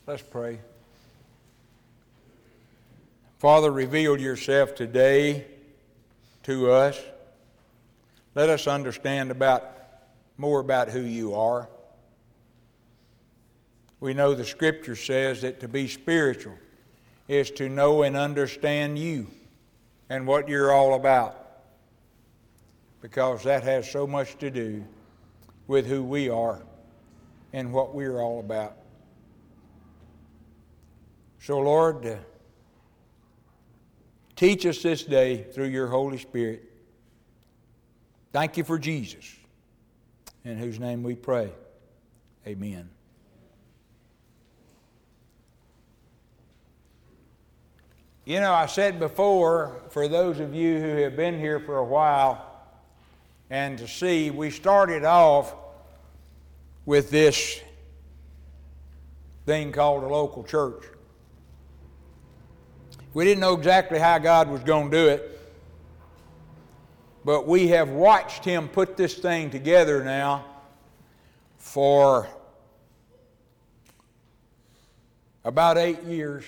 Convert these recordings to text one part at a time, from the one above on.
Let's pray. Father, reveal yourself today to us. Let us understand more about who you are. We know the Scripture says that to be spiritual is to know and understand you and what you're all about, because that has so much to do with who we are and what we're all about. So, Lord, teach us this day through your Holy Spirit. Thank you for Jesus, in whose name we pray. Amen. You know, I said before, for those of you who have been here for a while and to see, we started off with this thing called a local church. We didn't know exactly how God was going to do it, but we have watched Him put this thing together now for about 8 years.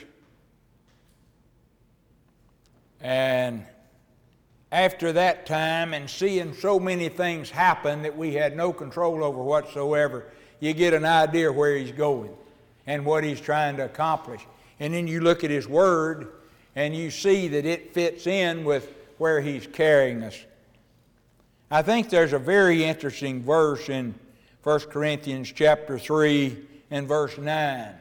And after that time, and seeing so many things happen that we had no control over whatsoever, you get an idea where He's going and what He's trying to accomplish. And then you look at His Word, and you see that it fits in with where He's carrying us. I think there's a very interesting verse in 1 Corinthians chapter 3 and verse 9.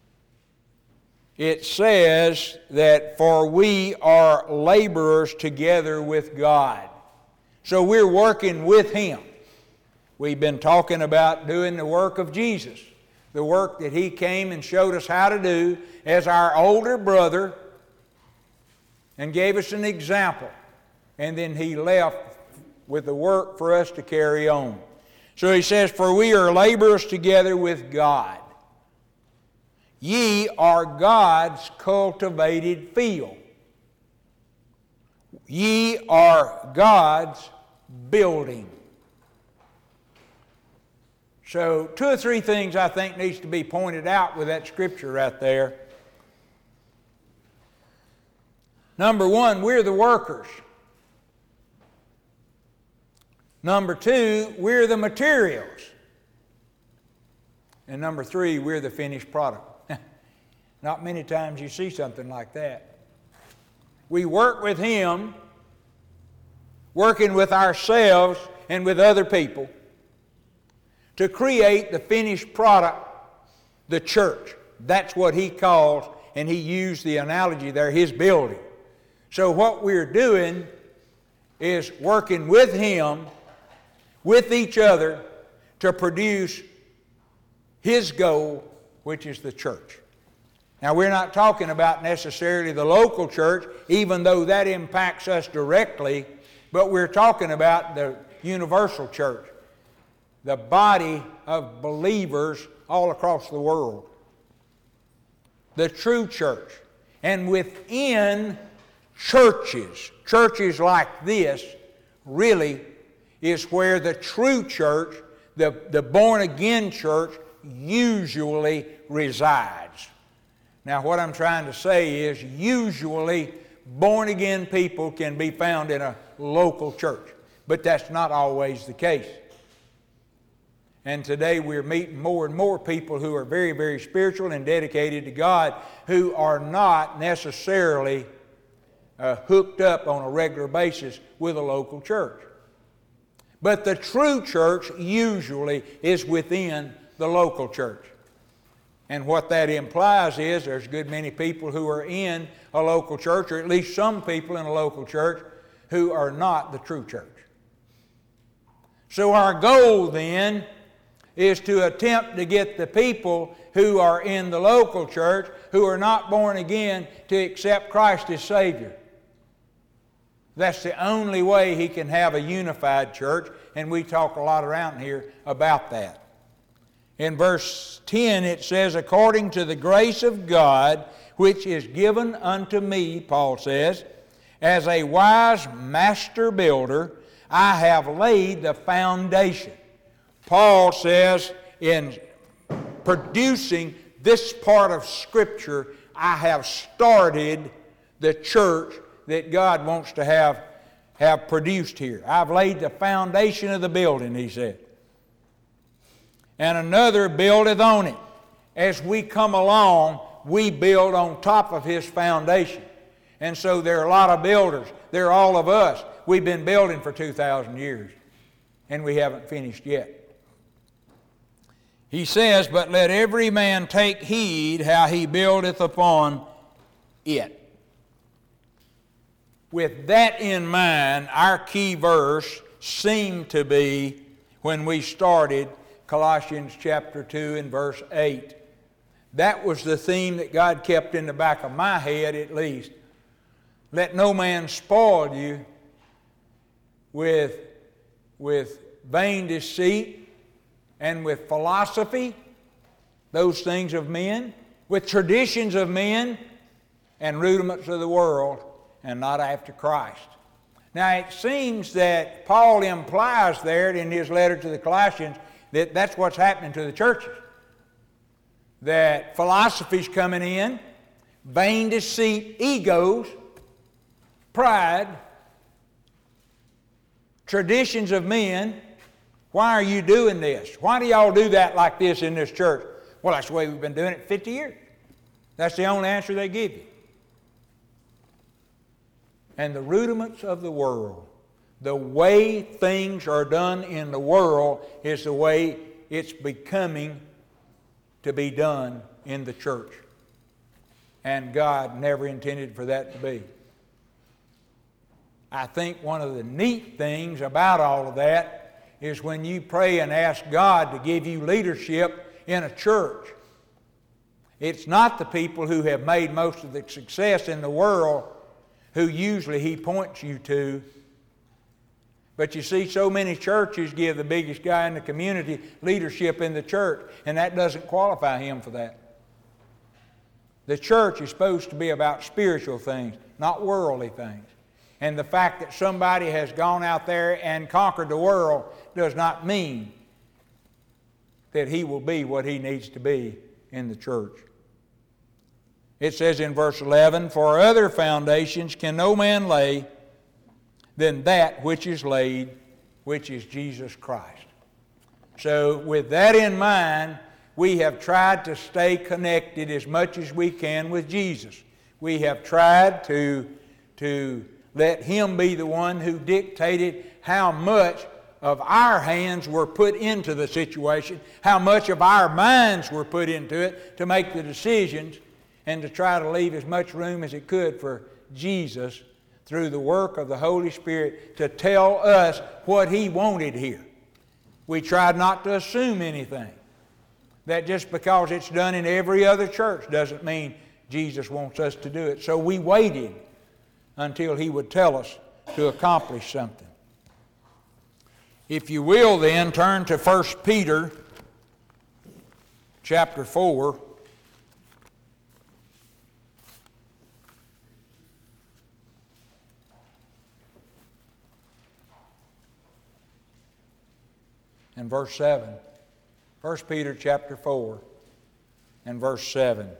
It says that, for we are laborers together with God. So we're working with Him. We've been talking about doing the work of Jesus, the work that He came and showed us how to do as our older brother and gave us an example. And then He left with the work for us to carry on. So He says, for we are laborers together with God. Ye are God's cultivated field. Ye are God's building. So 2 or 3 things I think needs to be pointed out with that scripture right there. Number 1, we're the workers. Number 2, we're the materials. And number 3, we're the finished product. Not many times you see something like that. We work with Him, working with ourselves and with other people to create the finished product, the church. That's what He calls, and He used the analogy there, His building. So what we're doing is working with Him, with each other, to produce His goal, which is the church. Now, we're not talking about necessarily the local church, even though that impacts us directly, but we're talking about the universal church, the body of believers all across the world, the true church. And within churches like this really is where the true church, the born-again church, usually resides. Now, what I'm trying to say is usually born-again people can be found in a local church, but that's not always the case. And today we're meeting more and more people who are very, very spiritual and dedicated to God, who are not necessarily hooked up on a regular basis with a local church. But the true church usually is within the local church. And what that implies is there's a good many people who are in a local church, or at least some people in a local church, who are not the true church. So our goal then is to attempt to get the people who are in the local church, who are not born again, to accept Christ as Savior. That's the only way He can have a unified church, and we talk a lot around here about that. In verse 10 it says, according to the grace of God, which is given unto me, Paul says, as a wise master builder, I have laid the foundation. Paul says in producing this part of Scripture, I have started the church that God wants to have produced here. I've laid the foundation of the building, he said. And another buildeth on it. As we come along, we build on top of his foundation. And so there are a lot of builders. There are all of us. We've been building for 2,000 years, and we haven't finished yet. He says, but let every man take heed how he buildeth upon it. With that in mind, our key verse seemed to be when we started Colossians chapter 2 and verse 8. That was the theme that God kept in the back of my head at least. Let no man spoil you with vain deceit and with philosophy, those things of men, with traditions of men and rudiments of the world, and not after Christ. Now it seems that Paul implies there in his letter to the Colossians that that's what's happening to the churches. That philosophy's coming in, vain deceit, egos, pride, traditions of men. Why are you doing this? Why do y'all do that like this in this church? Well, that's the way we've been doing it 50 years. That's the only answer they give you. And the rudiments of the world, the way things are done in the world is the way it's becoming to be done in the church. And God never intended for that to be. I think one of the neat things about all of that is when you pray and ask God to give you leadership in a church. It's not the people who have made most of the success in the world who usually He points you to. But you see, so many churches give the biggest guy in the community leadership in the church, and that doesn't qualify him for that. The church is supposed to be about spiritual things, not worldly things. And the fact that somebody has gone out there and conquered the world does not mean that he will be what he needs to be in the church. It says in verse 11, for other foundations can no man lay than that which is laid, which is Jesus Christ. So with that in mind, we have tried to stay connected as much as we can with Jesus. We have tried to let Him be the one who dictated how much of our hands were put into the situation, how much of our minds were put into it to make the decisions, and to try to leave as much room as it could for Jesus through the work of the Holy Spirit to tell us what He wanted here. We tried not to assume anything. That just because it's done in every other church doesn't mean Jesus wants us to do it. So we waited until He would tell us to accomplish something. If you will then, turn to 1 Peter chapter 4. And verse 7. 1 Peter chapter 4 and verse 7.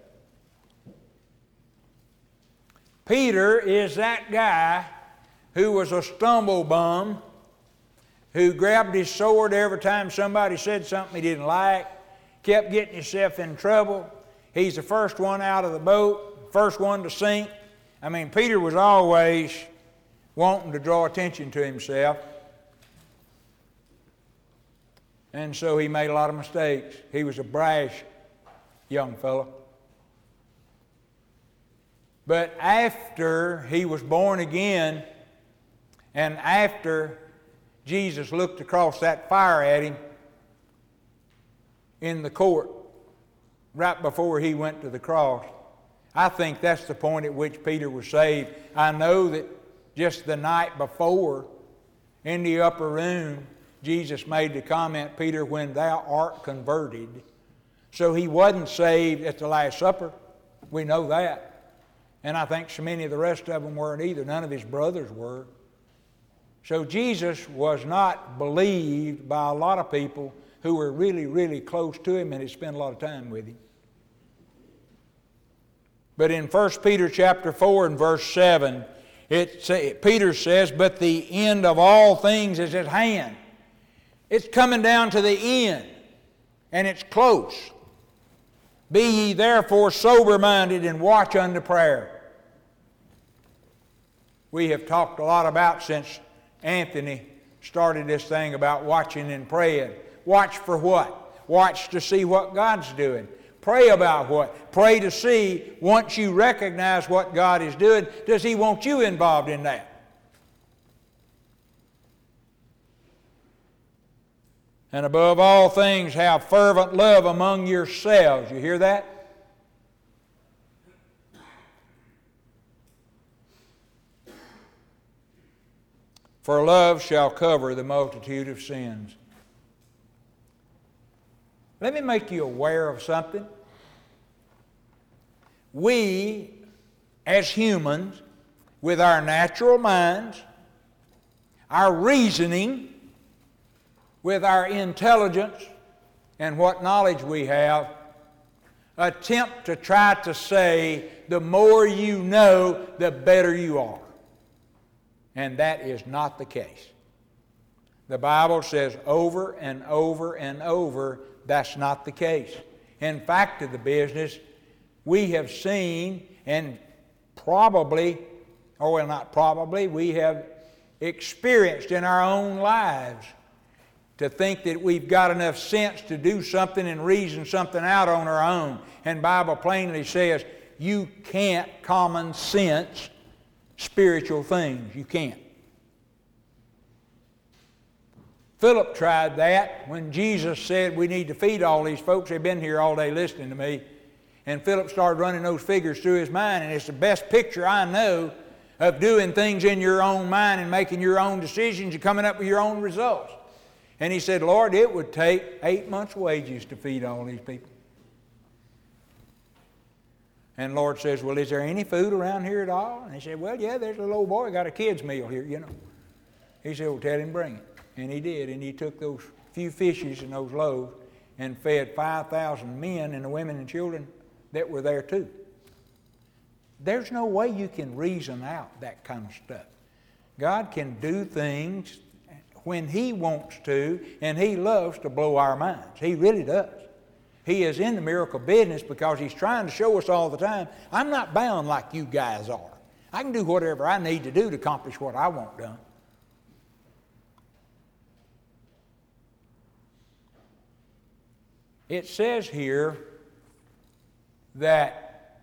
Peter is that guy who was a stumble bum, who grabbed his sword every time somebody said something he didn't like, kept getting himself in trouble. He's the first one out of the boat, first one to sink. I mean, Peter was always wanting to draw attention to himself. And so he made a lot of mistakes. He was a brash young fellow. But after he was born again, and after Jesus looked across that fire at him in the court, right before he went to the cross, I think that's the point at which Peter was saved. I know that just the night before, in the upper room, Jesus made the comment, Peter, when thou art converted. So he wasn't saved at the Last Supper. We know that. And I think so many of the rest of them weren't either. None of his brothers were. So Jesus was not believed by a lot of people who were really, really close to him and had spent a lot of time with him. But in 1 Peter chapter 4 and verse 7, Peter says, but the end of all things is at hand. It's coming down to the end, and it's close. Be ye therefore sober-minded and watch unto prayer. We have talked a lot about, since Anthony started this thing about watching and praying. Watch for what? Watch to see what God's doing. Pray about what? Pray to see, once you recognize what God is doing, does He want you involved in that? And above all things, have fervent love among yourselves. You hear that? For love shall cover the multitude of sins. Let me make you aware of something. We, as humans, with our natural minds, our reasoning, with our intelligence and what knowledge we have, attempt to try to say, the more you know, the better you are. And that is not the case. The Bible says over and over and over, that's not the case. In fact of the business, we have seen, and probably, or well, not probably, we have experienced in our own lives to think that we've got enough sense to do something and reason something out on our own. And the Bible plainly says, you can't common sense spiritual things. You can't. Philip tried that when Jesus said we need to feed all these folks. They've been here all day listening to me. And Philip started running those figures through his mind, and it's the best picture I know of doing things in your own mind and making your own decisions and coming up with your own results. And he said, Lord, it would take 8 months' wages to feed all these people. And the Lord says, well, is there any food around here at all? And he said, well, yeah, there's a little old boy got a kid's meal here, you know. He said, well, tell him bring it. And he did, and he took those few fishes and those loaves and fed 5,000 men and the women and children that were there too. There's no way you can reason out that kind of stuff. God can do things when He wants to, and He loves to blow our minds. He really does. He is in the miracle business because He's trying to show us all the time, I'm not bound like you guys are. I can do whatever I need to do to accomplish what I want done. It says here that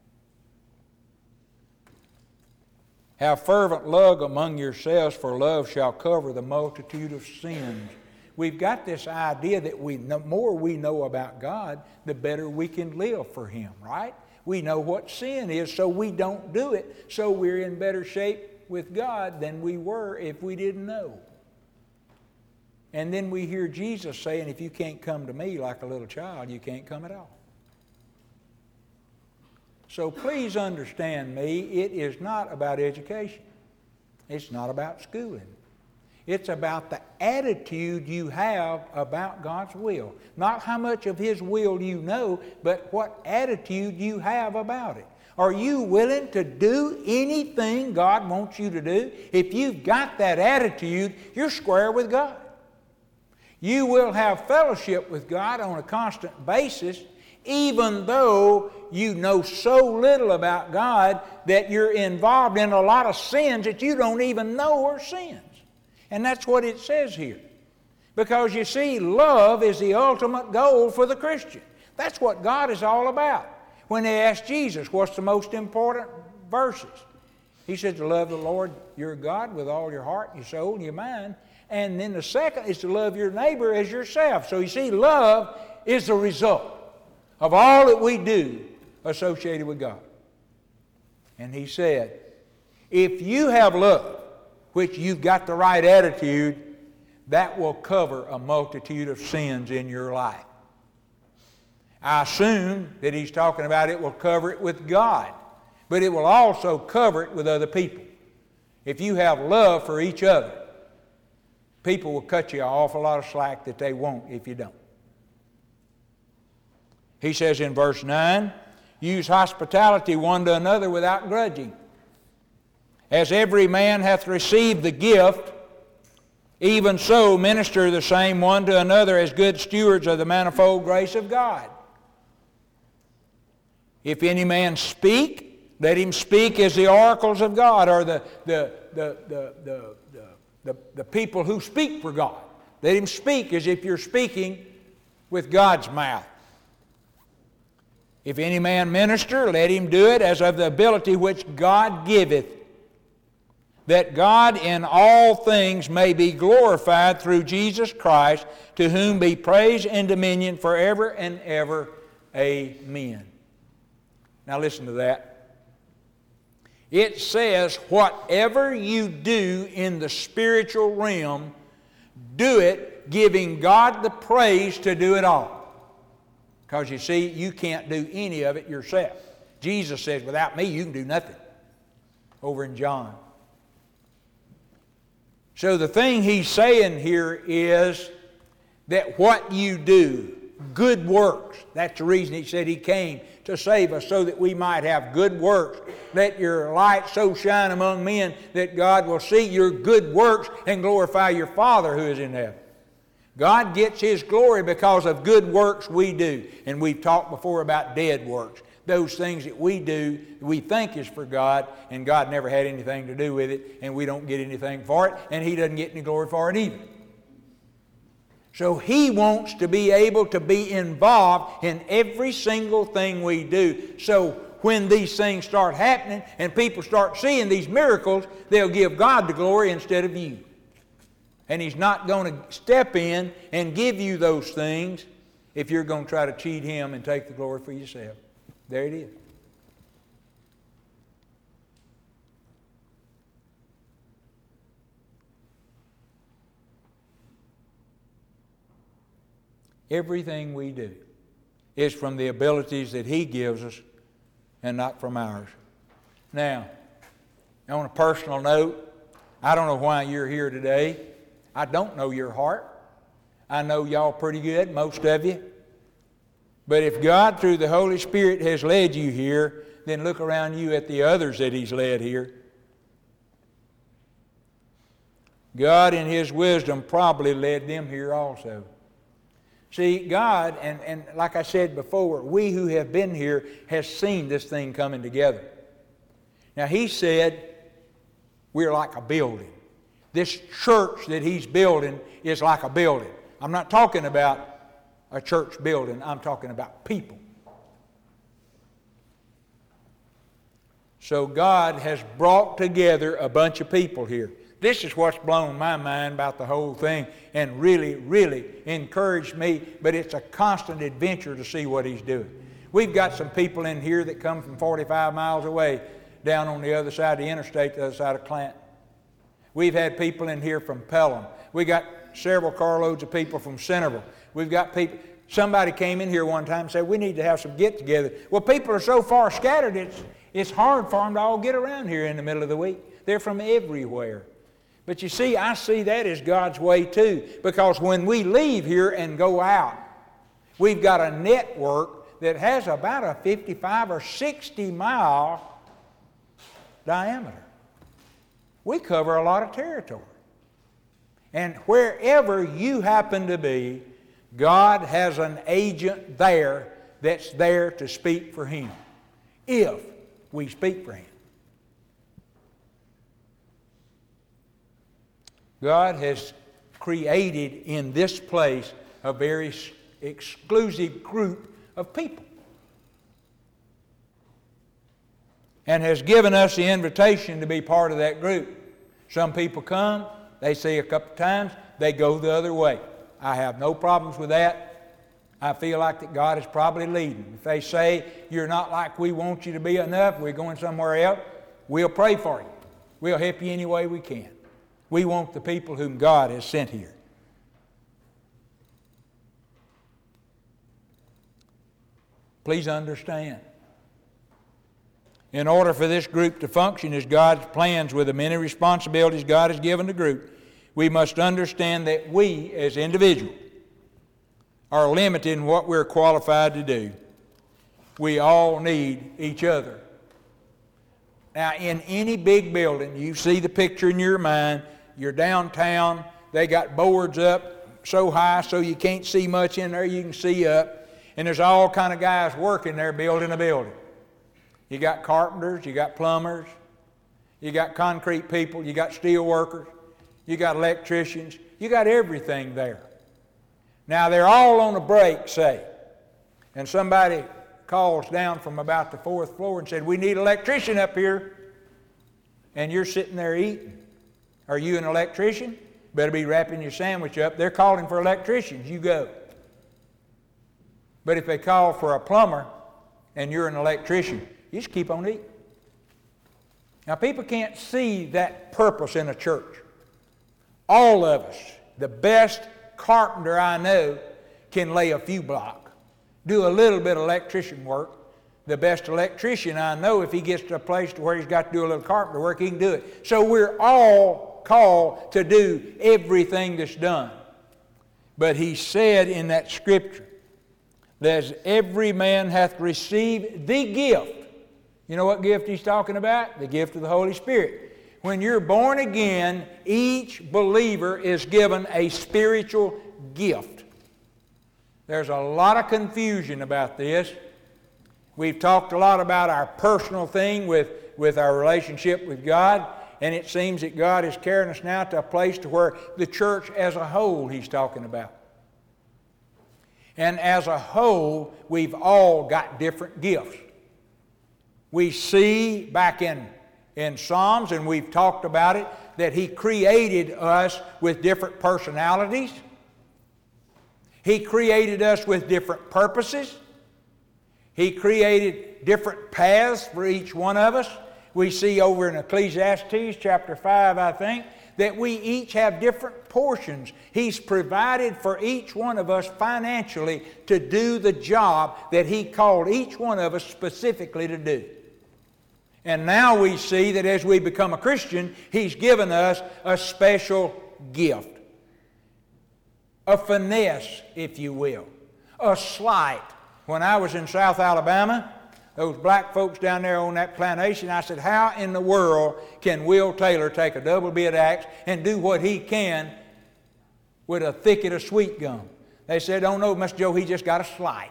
have fervent love among yourselves, for love shall cover the multitude of sins. We've got this idea that the more we know about God, the better we can live for Him, right? We know what sin is, so we don't do it, so we're in better shape with God than we were if we didn't know. And then we hear Jesus saying, if you can't come to me like a little child, you can't come at all. So please understand me, it is not about education. It's not about schooling. It's about the attitude you have about God's will. Not how much of His will you know, but what attitude you have about it. Are you willing to do anything God wants you to do? If you've got that attitude, you're square with God. You will have fellowship with God on a constant basis, even though you know so little about God that you're involved in a lot of sins that you don't even know are sins. And that's what it says here. Because you see, love is the ultimate goal for the Christian. That's what God is all about. When they asked Jesus, what's the most important verses? He said to love the Lord your God with all your heart, your soul, and your mind. And then the second is to love your neighbor as yourself. So you see, love is the result of all that we do associated with God. And He said, if you have love, which you've got the right attitude, that will cover a multitude of sins in your life. I assume that He's talking about it will cover it with God, but it will also cover it with other people. If you have love for each other, people will cut you an awful lot of slack that they won't if you don't. He says in verse 9, use hospitality one to another without grudging. As every man hath received the gift, even so minister the same one to another as good stewards of the manifold grace of God. If any man speak, let him speak as the oracles of God, or the people who speak for God. Let him speak as if you're speaking with God's mouth. If any man minister, let him do it as of the ability which God giveth, that God in all things may be glorified through Jesus Christ, to whom be praise and dominion forever and ever. Amen. Now listen to that. It says, whatever you do in the spiritual realm, do it giving God the praise to do it all. Because you see, you can't do any of it yourself. Jesus says, without me, you can do nothing. Over in John. So the thing he's saying here is that what you do, good works, that's the reason he said he came to save us, so that we might have good works. Let your light so shine among men that God will see your good works and glorify your Father who is in heaven. God gets His glory because of good works we do. And we've talked before about dead works. Those things that we do, we think is for God, and God never had anything to do with it, and we don't get anything for it, and He doesn't get any glory for it either. So He wants to be able to be involved in every single thing we do. So when these things start happening and people start seeing these miracles, they'll give God the glory instead of you. And He's not going to step in and give you those things if you're going to try to cheat Him and take the glory for yourself. There it is. Everything we do is from the abilities that He gives us and not from ours. Now, on a personal note, I don't know why you're here today. I don't know your heart. I know y'all pretty good, most of you. But if God, through the Holy Spirit, has led you here, then look around you at the others that He's led here. God, in His wisdom, probably led them here also. See, God, and like I said before, we who have been here has seen this thing coming together. Now, He said we're like a building. This church that He's building is like a building. I'm not talking about a church building. I'm talking about people. So God has brought together a bunch of people here. This is what's blown my mind about the whole thing and really, really encouraged me, but it's a constant adventure to see what He's doing. We've got some people in here that come from 45 miles away down on the other side of the interstate, the other side of Clanton. We've had people in here from Pelham. We got several carloads of people from Centerville. We've got people. Somebody came in here one time and said, we need to have some get-together. Well, people are so far scattered, it's hard for them to all get around here in the middle of the week. They're from everywhere. But you see, I see that as God's way too, because when we leave here and go out, we've got a network that has about a 55 or 60 mile diameter. We cover a lot of territory. And wherever you happen to be, God has an agent there that's there to speak for Him, if we speak for Him. God has created in this place a very exclusive group of people, and has given us the invitation to be part of that group. Some people come, they see a couple times, they go the other way. I have no problems with that. I feel like that God is probably leading. If they say, you're not like we want you to be enough, we're going somewhere else, we'll pray for you. We'll help you any way we can. We want the people whom God has sent here. Please understand. In order for this group to function as God's plans with the many responsibilities God has given the group, we must understand that we, as individuals, are limited in what we're qualified to do. We all need each other. Now, in any big building, you see the picture in your mind, you're downtown, they got boards up so high so you can't see much in there, you can see up, and there's all kind of guys working there building a building. You got carpenters, you got plumbers, you got concrete people, you got steel workers, you got electricians, you got everything there. Now, they're all on a break, say, and somebody calls down from about the 4th floor and said, "We need an electrician up here." And you're sitting there eating. Are you an electrician? Better be wrapping your sandwich up. They're calling for electricians. You go. But if they call for a plumber and you're an electrician, you just keep on eating. Now, people can't see that purpose in a church. All of us, the best carpenter I know, can lay a few blocks, do a little bit of electrician work. The best electrician I know, if he gets to a place to where he's got to do a little carpenter work, he can do it. So we're all called to do everything that's done. But he said in that scripture, that every man hath received the gift. You know what gift he's talking about? The gift of the Holy Spirit. When you're born again, each believer is given a spiritual gift. There's a lot of confusion about this. We've talked a lot about our personal thing with our relationship with God, and it seems that God is carrying us now to a place to where the church as a whole he's talking about. And as a whole, we've all got different gifts. We see back in Psalms, and we've talked about it, that he created us with different personalities. He created us with different purposes. He created different paths for each one of us. We see over in Ecclesiastes chapter 5, I think, that we each have different portions. He's provided for each one of us financially to do the job that he called each one of us specifically to do. And now we see that as we become a Christian, he's given us a special gift. A finesse, if you will. A sleight. When I was in South Alabama, those black folks down there on that plantation, I said, how in the world can Will Taylor take a double bit axe and do what he can with a thicket of sweet gum? They said, "Don't know, Mr. Joe, he just got a sleight."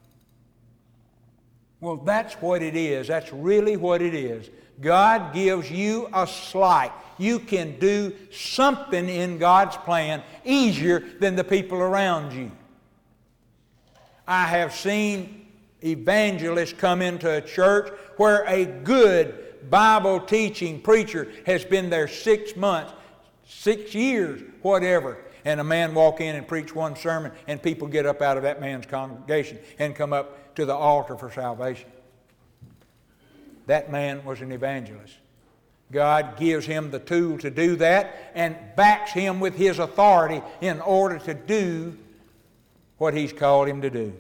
Well, that's what it is. That's really what it is. God gives you a sleight. You can do something in God's plan easier than the people around you. I have seen evangelists come into a church where a good Bible teaching preacher has been there 6 months, 6 years, whatever, and a man walk in and preach one sermon and people get up out of that man's congregation and come up to the altar for salvation. That man was an evangelist. God gives him the tool to do that and backs him with his authority in order to do what he's called him to do.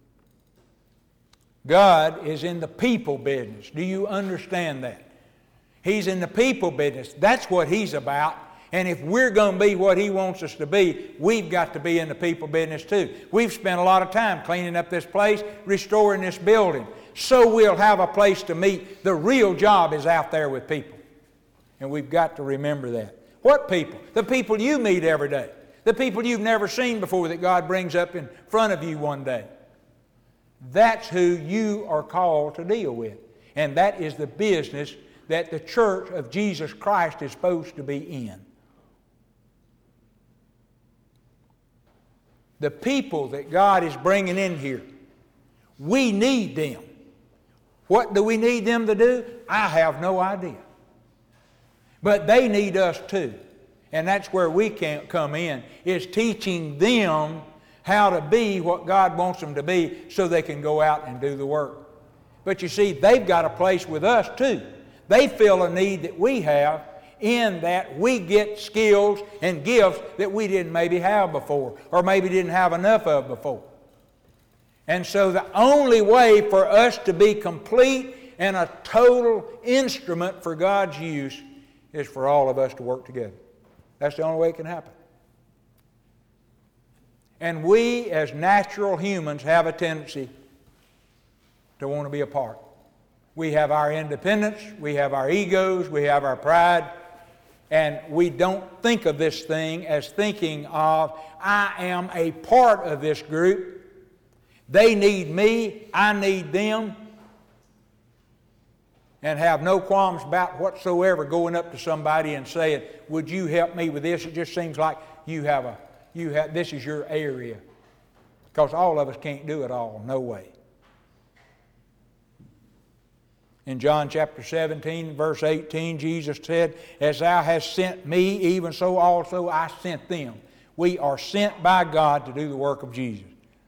God is in the people business. Do you understand that? He's in the people business. That's what he's about. And if we're going to be what he wants us to be, we've got to be in the people business too. We've spent a lot of time cleaning up this place, restoring this building, so we'll have a place to meet. The real job is out there with people. And we've got to remember that. What people? The people you meet every day. The people you've never seen before that God brings up in front of you one day. That's who you are called to deal with. And that is the business that the church of Jesus Christ is supposed to be in. The people that God is bringing in here, we need them. What do we need them to do? I have no idea. But they need us too. And that's where we can come in, is teaching them how to be what God wants them to be so they can go out and do the work. But you see, they've got a place with us too. They feel a need that we have, in that we get skills and gifts that we didn't maybe have before, or maybe didn't have enough of before. And so the only way for us to be complete and a total instrument for God's use is for all of us to work together. That's the only way it can happen. And we as natural humans have a tendency to want to be a part. We have our independence, we have our egos, we have our pride, and we don't think of this thing as thinking of, I am a part of this group. They need me, I need them, and have no qualms about whatsoever going up to somebody and saying, would you help me with this? It just seems like this is your area. Because all of us can't do it all, no way. In John chapter 17, verse 18, Jesus said, as thou hast sent me, even so also I sent them. We are sent by God to do the work of Jesus.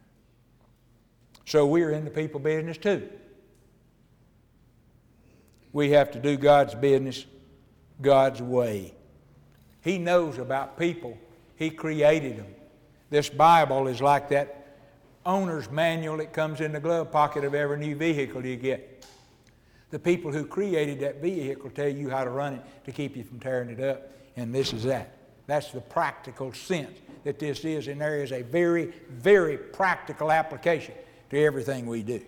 So we're in the people business too. We have to do God's business God's way. He knows about people. He created them. This Bible is like that owner's manual that comes in the glove pocket of every new vehicle you get. The people who created that vehicle tell you how to run it to keep you from tearing it up, and this is that. That's the practical sense that this is, and there is a very, very practical application to everything we do.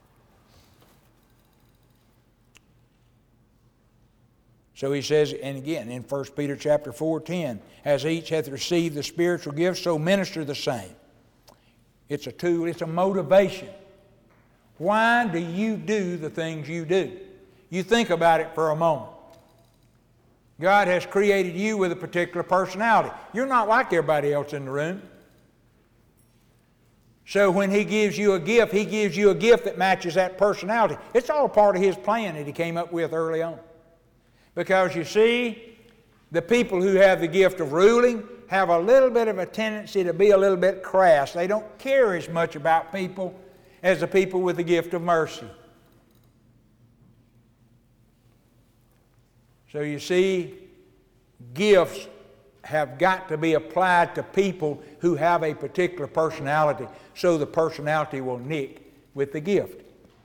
So he says, and again in 1 Peter chapter 4:10, as each hath received the spiritual gifts, so minister the same. It's a tool, it's a motivation. Why do you do the things you do? You think about it for a moment. God has created you with a particular personality. You're not like everybody else in the room. So when He gives you a gift, He gives you a gift that matches that personality. It's all part of His plan that He came up with early on. Because you see, the people who have the gift of ruling have a little bit of a tendency to be a little bit crass. They don't care as much about people as the people with the gift of mercy. So you see, gifts have got to be applied to people who have a particular personality, so the personality will nick with the gift.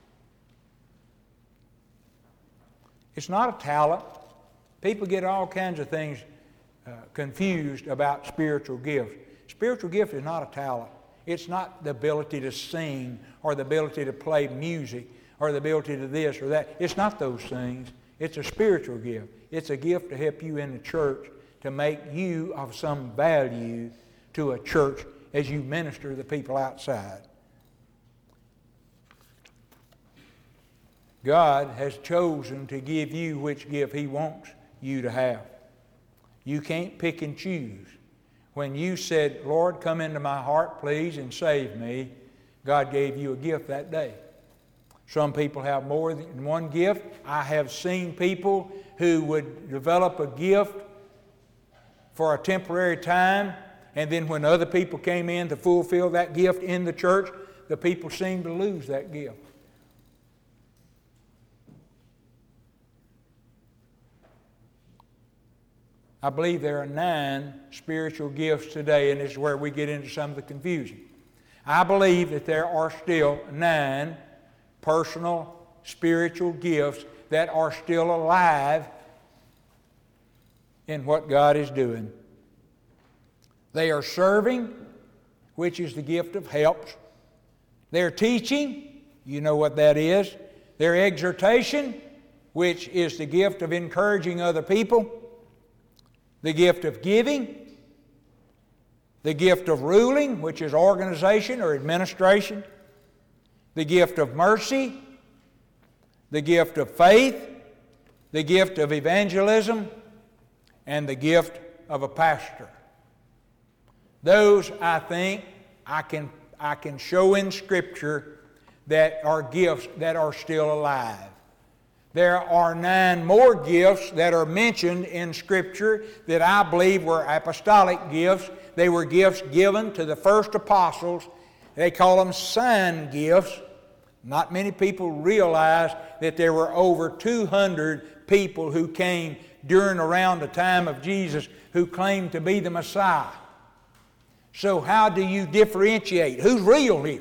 It's not a talent. People get all kinds of things confused about spiritual gifts. Spiritual gift is not a talent. It's not the ability to sing or the ability to play music or the ability to this or that. It's not those things. It's a spiritual gift. It's a gift to help you in the church, to make you of some value to a church as you minister to the people outside. God has chosen to give you which gift He wants you to have. You can't pick and choose. When you said, Lord, come into my heart, please, and save me, God gave you a gift that day. Some people have more than one gift. I have seen people who would develop a gift for a temporary time, and then when other people came in to fulfill that gift in the church, the people seemed to lose that gift. I believe there are 9 spiritual gifts today, and this is where we get into some of the confusion. I believe that there are still 9 personal spiritual gifts that are still alive in what God is doing. They are serving, which is the gift of helps. They're teaching, you know what that is. They're exhortation, which is the gift of encouraging other people. The gift of giving, the gift of ruling, which is organization or administration, the gift of mercy, the gift of faith, the gift of evangelism, and the gift of a pastor. Those, I think, I can show in Scripture that are gifts that are still alive. There are 9 more gifts that are mentioned in Scripture that I believe were apostolic gifts. They were gifts given to the first apostles. They call them sign gifts. Not many people realize that there were over 200 people who came during around the time of Jesus who claimed to be the Messiah. So how do you differentiate? Who's real here?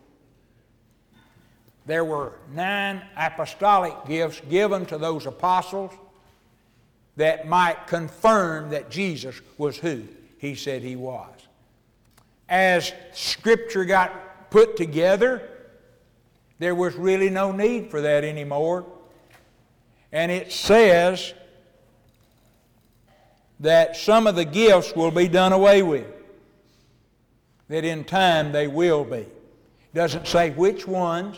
There were 9 apostolic gifts given to those apostles that might confirm that Jesus was who He said He was. As Scripture got put together, There was really no need for that anymore. And it says that some of the gifts will be done away with. That in time they will be. It doesn't say which ones,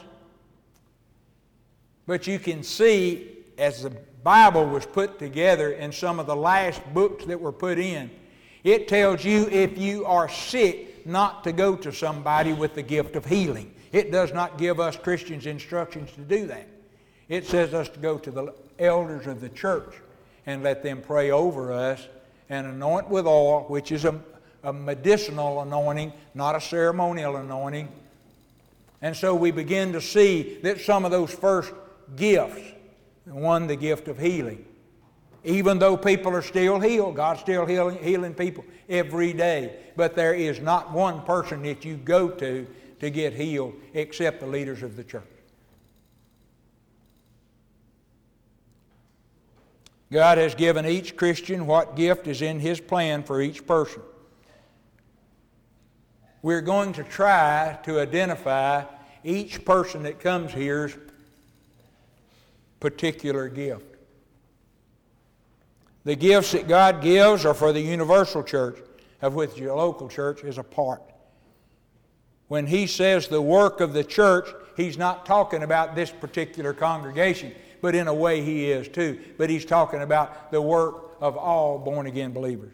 but you can see as the Bible was put together in some of the last books that were put in, it tells you if you are sick not to go to somebody with the gift of healing. It does not give us Christians instructions to do that. It says us to go to the elders of the church and let them pray over us and anoint with oil, which is a medicinal anointing, not a ceremonial anointing. And so we begin to see that some of those first gifts, one, the gift of healing. Even though people are still healed, God's still healing people every day. But there is not one person that you go to get healed except the leaders of the church. God has given each Christian what gift is in His plan for each person. We're going to try to identify each person that comes here's particular gift. The gifts that God gives are for the universal church, of which your local church is a part. When He says the work of the church, He's not talking about this particular congregation, but in a way He is too. But He's talking about the work of all born-again believers.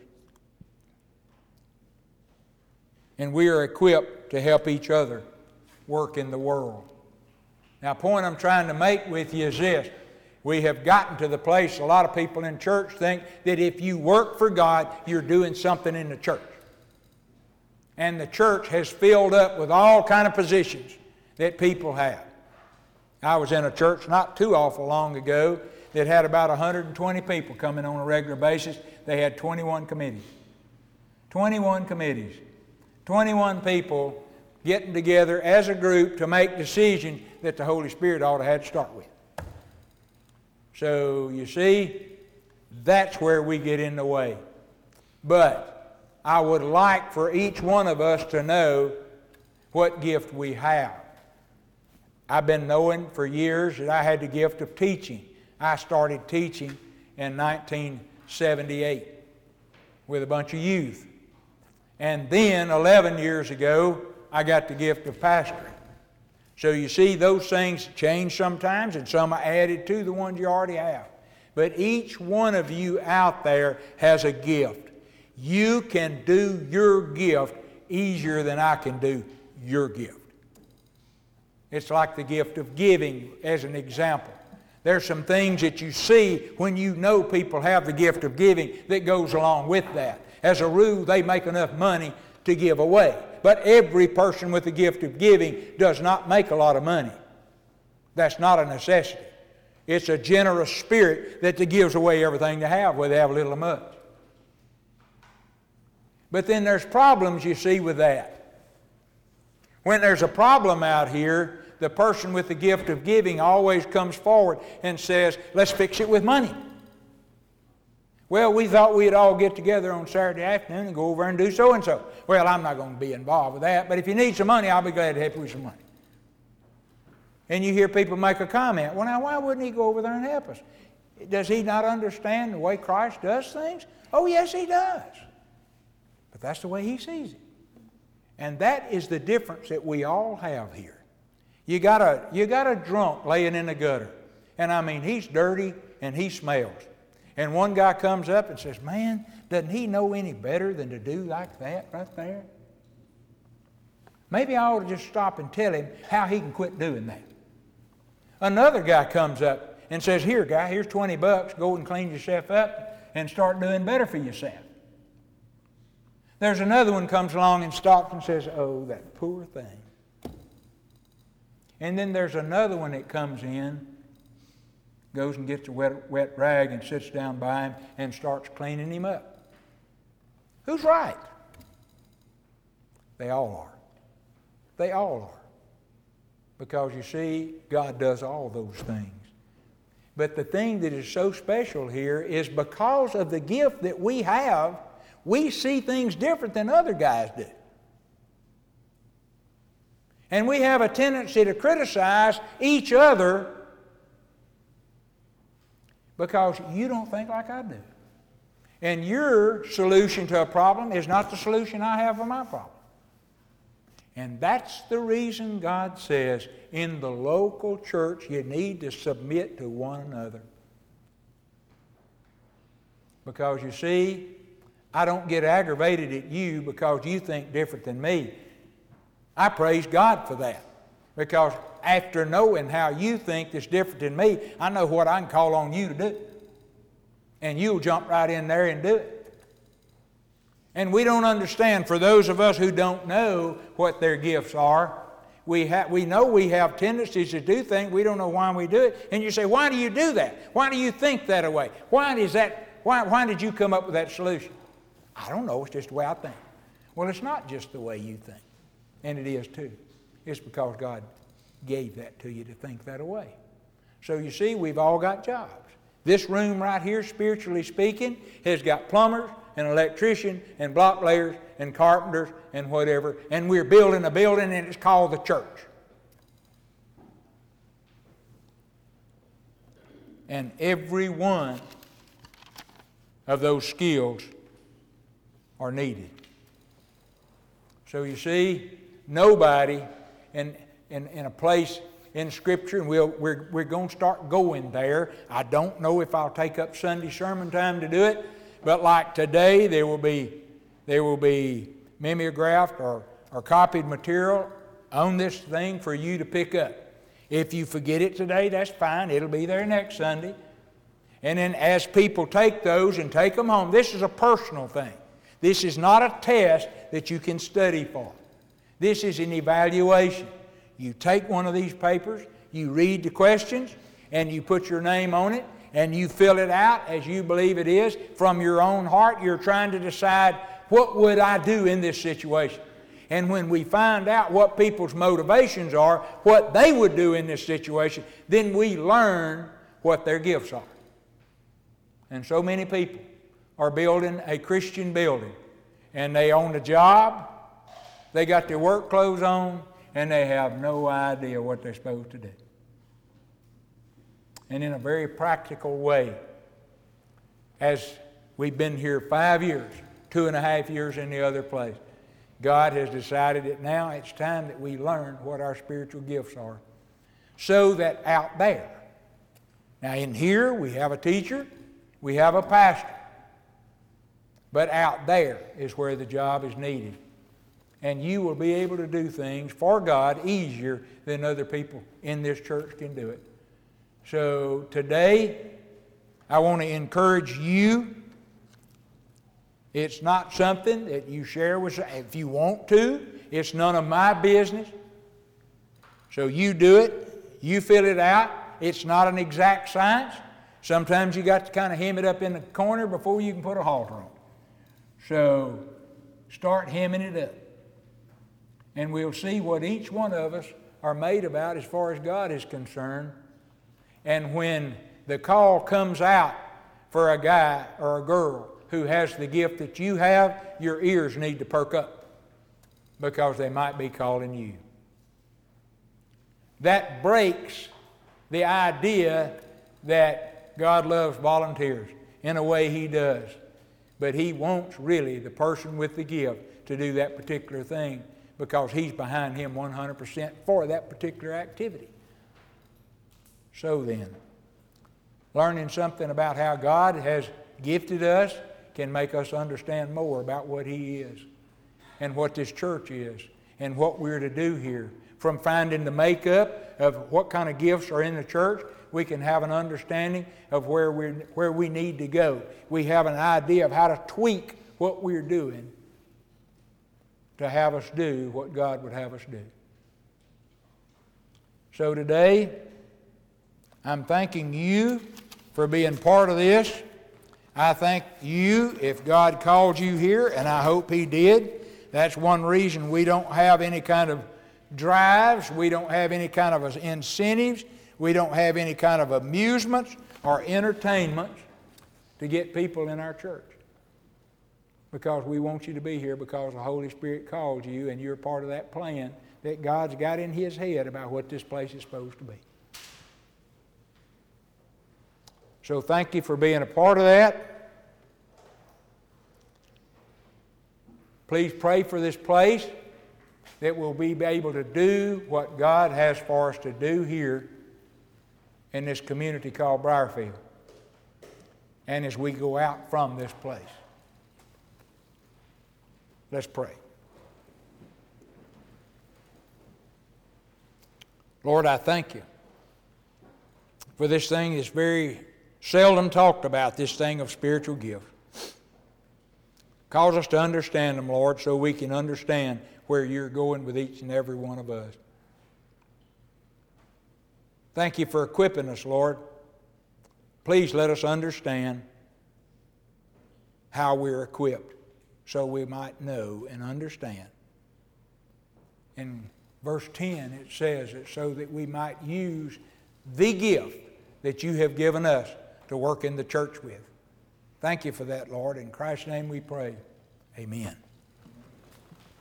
And we are equipped to help each other work in the world. Now, the point I'm trying to make with you is this. We have gotten to the place, a lot of people in church think that if you work for God, you're doing something in the church. And the church has filled up with all kind of positions that people have. I was in a church not too awful long ago that had about 120 people coming on a regular basis. They had 21 committees. 21 committees. 21 people getting together as a group to make decisions that the Holy Spirit ought to have to start with. So, you see, that's where we get in the way. But I would like for each one of us to know what gift we have. I've been knowing for years that I had the gift of teaching. I started teaching in 1978 with a bunch of youth. And then 11 years ago, I got the gift of pastoring. So you see, those things change sometimes, and some are added to the ones you already have. But each one of you out there has a gift. You can do your gift easier than I can do your gift. It's like the gift of giving, as an example. There's some things that you see when you know people have the gift of giving that goes along with that. As a rule, they make enough money to give away. But every person with the gift of giving does not make a lot of money. That's not a necessity. It's a generous spirit that gives away everything they have, whether they have little or much. But then there's problems, you see, with that. When there's a problem out here, the person with the gift of giving always comes forward and says, let's fix it with money. Well, we thought we'd all get together on Saturday afternoon and go over and do so-and-so. Well, I'm not going to be involved with that, but if you need some money, I'll be glad to help you with some money. And you hear people make a comment, well, now, why wouldn't he go over there and help us? Does he not understand the way Christ does things? Oh, yes, he does. But that's the way he sees it. And that is the difference that we all have here. You got a drunk laying in the gutter. And I mean, he's dirty and he smells. And one guy comes up and says, man, doesn't he know any better than to do like that right there? Maybe I ought to just stop and tell him how he can quit doing that. Another guy comes up and says, here, guy, here's $20. Go and clean yourself up and start doing better for yourself. There's another one comes along and stops and says, oh, that poor thing. And then there's another one that comes in, goes and gets a wet rag and sits down by him and starts cleaning him up. Who's right? They all are. They all are. Because you see, God does all those things. But the thing that is so special here is because of the gift that we have, we see things different than other guys do. And we have a tendency to criticize each other because you don't think like I do. And your solution to a problem is not the solution I have for my problem. And that's the reason God says in the local church you need to submit to one another. Because you see, I don't get aggravated at you because you think different than me. I praise God for that. Because after knowing how you think that's different than me, I know what I can call on you to do. And you'll jump right in there and do it. And we don't understand, for those of us who don't know what their gifts are, we know we have tendencies to do things, we don't know why we do it. And you say, why do you do that? Why do you think that way? Why did you come up with that solution? I don't know, it's just the way I think. Well, it's not just the way you think. And it is too. It's because God gave that to you to think that way. So you see, we've all got jobs. This room right here, spiritually speaking, has got plumbers and electricians and block layers and carpenters and whatever. And we're building a building and it's called the church. And every one of those skills are needed. So you see, nobody in a place in Scripture, and we're going to start going there. I don't know if I'll take up Sunday sermon time to do it, but like today, there will be mimeographed or copied material on this thing for you to pick up. If you forget it today, that's fine. It'll be there next Sunday. And then as people take those and take them home, this is a personal thing. This is not a test that you can study for. This is an evaluation. You take one of these papers, you read the questions, and you put your name on it, and you fill it out as you believe it is. From your own heart, you're trying to decide, what would I do in this situation? And when we find out what people's motivations are, what they would do in this situation, then we learn what their gifts are. And so many people are building a Christian building, and they own a job, they got their work clothes on, and they have no idea what they're supposed to do. And in a very practical way, as we've been here 5 years, 2.5 years in the other place, God has decided that now it's time that we learn what our spiritual gifts are, so that out there, now in here we have a teacher, we have a pastor, but out there is where the job is needed. And you will be able to do things for God easier than other people in this church can do it. So today, I want to encourage you. It's not something that you share with, if you want to. It's none of my business. So you do it. You fill it out. It's not an exact science. Sometimes you got to kind of hem it up in the corner before you can put a halter on. So start hemming it up. And we'll see what each one of us are made about as far as God is concerned. And when the call comes out for a guy or a girl who has the gift that you have, your ears need to perk up because they might be calling you. That breaks the idea that God loves volunteers. In a way, He does. But He wants really the person with the gift to do that particular thing, because He's behind him 100% for that particular activity. So then, learning something about how God has gifted us can make us understand more about what He is and what this church is and what we're to do here. From finding the makeup of what kind of gifts are in the church, we can have an understanding of where we need to go. We have an idea of how to tweak what we're doing to have us do what God would have us do. So today, I'm thanking you for being part of this. I thank you if God called you here, and I hope He did. That's one reason we don't have any kind of drives, we don't have any kind of incentives, we don't have any kind of amusements or entertainments to get people in our church. Because we want you to be here because the Holy Spirit called you, and you're part of that plan that God's got in His head about what this place is supposed to be. So thank you for being a part of that. Please pray for this place, that we'll be able to do what God has for us to do here in this community called Briarfield, and as we go out from this place. Let's pray. Lord, I thank you for this thing that's very seldom talked about, this thing of spiritual gifts. Cause us to understand them, Lord, so we can understand where you're going with each and every one of us. Thank you for equipping us, Lord. Please let us understand how we're equipped so we might know and understand. In verse 10 it says it so that we might use the gift that you have given us to work in the church with. Thank you for that, Lord. In Christ's name we pray. Amen.